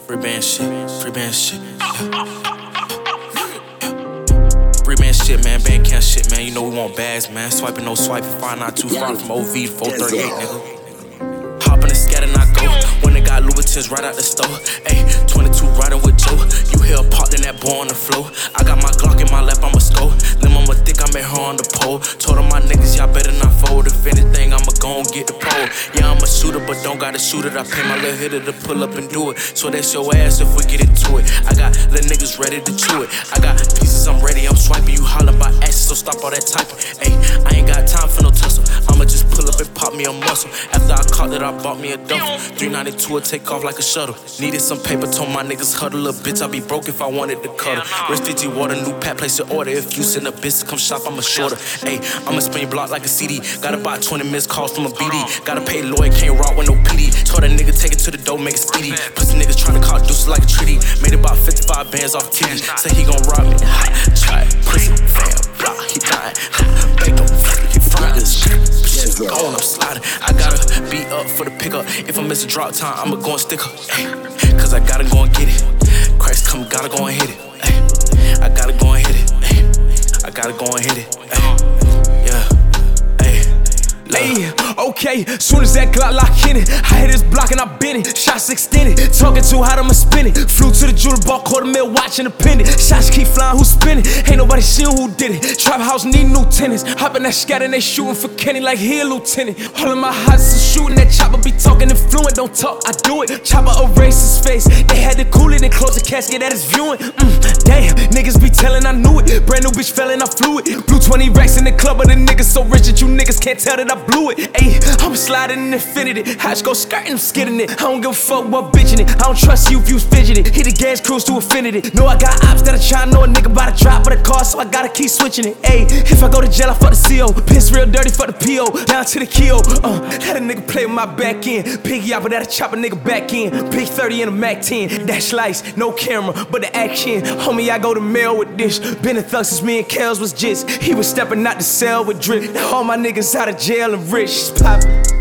Free band shit, free band shit. Free band shit, man. Band camp shit, man. You know we want bags, man. Swiping, no swiping. 592 from OV to 438, nigga. Hop in the scat and I go. When they got Louboutins right out the store. Ayy, 22 riding with Joe. You hear popped in that boy on the floor. I got my Glock in my lap, I'ma score. Them I'ma thick, I met her on the pole. Told all my niggas, y'all better not fold. If anything, I'ma go and get the pole. Yeah, I'm a shooter, but don't gotta shoot it. I pay my little hitter to pull up and do it. So that's your ass if we get into it. I got little niggas ready to chew it. I got pieces, I'm ready, I'm swiping. You hollering about asses, so stop all that typing. Ayy, I ain't got time for no tussle. I'ma just pull up and pop me a muscle. After I caught it, I bought me a duffel. 392 will take off like a shuttle. Needed some paper, told my niggas huddle. Little bitch, I'd be broke if I wanted to cuddle. Rich Fiji water, new pack, place your order. If you send a bitch to come shop, I'm a shorter. Ayy, I'ma spin your block like a CD. Got about 20 missed calls from a BD. Gotta pay lawyer, can't rock with no PD. Told that nigga take it to the door, make it speedy. Pussy niggas tryna call deuces like a treaty. Made about 55 bands off TV. Say he gon' rob me. Try it, pussy, fam, block, he dying. Bake him, he fried this shit. Going up sliding. I gotta be up for the pickup. If I miss a drop time, I'ma go and stick up. Cause I gotta go and get it. Christ come, gotta go and hit it. I gotta go and hit it. I gotta go and hit it. Yeah. Ayy, okay, soon as that Glock lock in it, I hit this block and I bent it. Shots extended, talking too hot, I'ma spin it. Flew to the jeweler, bought $250,000 watching the pendant. Shots keep flying, who spinning? Ain't nobody seeing who did it. Trap house need new tenants. Hop in that scat and they shooting for Kenny like he a lieutenant. All of my hots is shooting, that chopper be talking influent. Don't talk, I do it. Chopper erase his face. They had to cool it and close the casket at his viewing. Damn, niggas be telling I knew it. Brand new bitch fell and I flew it. Blew 20 racks in the club, but the niggas so rich that you niggas can't tell that I blew it. Ayy, I'm sliding in infinity. Hatch go skirting, I'm skidding it. I don't give a fuck what bitching it. I don't trust you if you was fidgeting. Hit the gas, cruise to infinity. Know I got ops that I try know a nigga about to drop for the car, so I gotta keep switching it. Ayy, if I go to jail, I fuck the CO. Piss real dirty, fuck the PO. Down to the keo. Let a nigga play with my back end. Piggy out, but that'll chop a nigga back in. Big 30 in a Mac 10. Dash lights, no camera, but the action. Homie, I go to mail with this. Been a thug since me and Kels was jits. He was stepping out the cell with drip. Now all my niggas out of jail and rich. Poppin'.